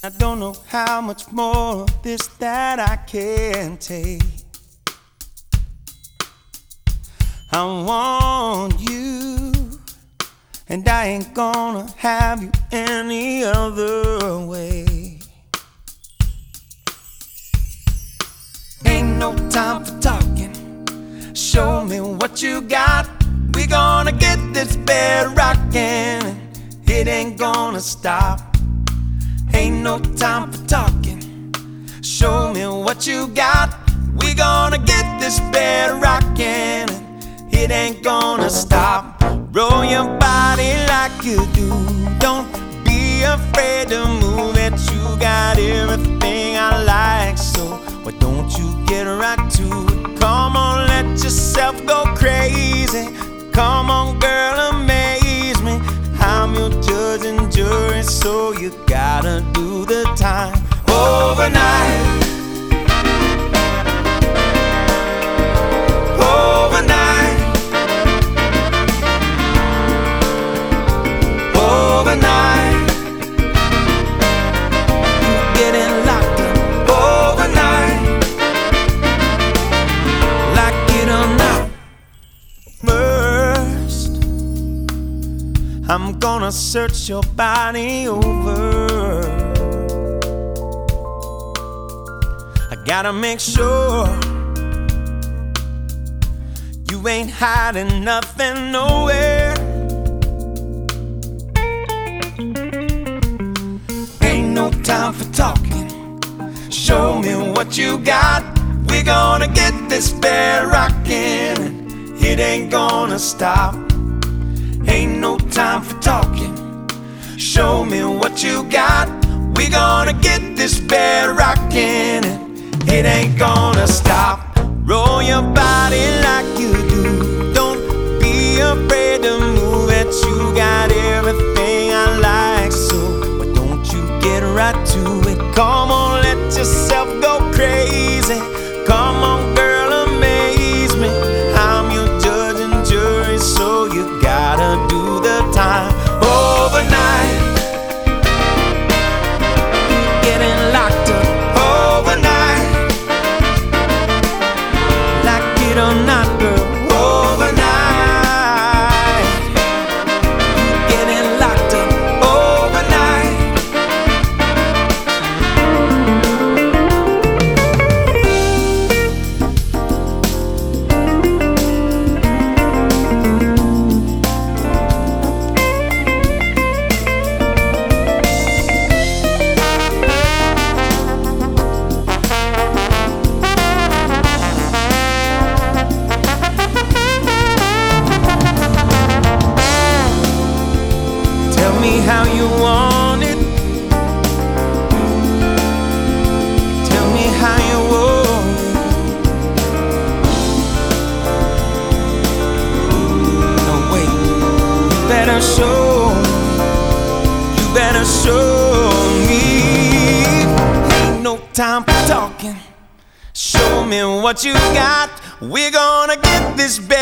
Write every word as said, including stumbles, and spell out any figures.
I don't know how much more of this that I can take. I want you, and I ain't gonna have you any other way. Ain't no time for talking, show me what you got. We gonna get this bed rockin', it ain't gonna stop. Ain't no time for talking, show me what you got. We gonna get this bed rockin', it ain't gonna stop. Roll your body like you do, don't be afraid to move it. You got everything I like, so why don't you get right to it? Come on, let yourself go crazy. Come on, girl, amaze me. I'm your judge and jury, so you gotta do the time overnight. Overnight. Overnight. You're getting locked up overnight. Like it or not. First, I'm gonna search your body over. I gotta make sure you ain't hiding nothing nowhere. Ain't no time for talking, show me what you got. We're gonna get this bed rockin', it ain't gonna stop. Ain't no time for talking, show me what you got. We gonna get this bed rockin', it ain't gonna stop. Roll your body like you do, don't be afraid to move it. You got everything I like, so why don't you get right to it? Come on, let yourself go crazy. Come on, girl, amaze me. I'm your judge and jury, so you gotta do the time overnight. Getting locked up overnight. Like it or not, girl, overnight. Getting locked up overnight. Tell me how you want it. Tell me how you want it. No, wait, you better show, you better show me. Ain't no time for talking, show me what you got. We're gonna get this bed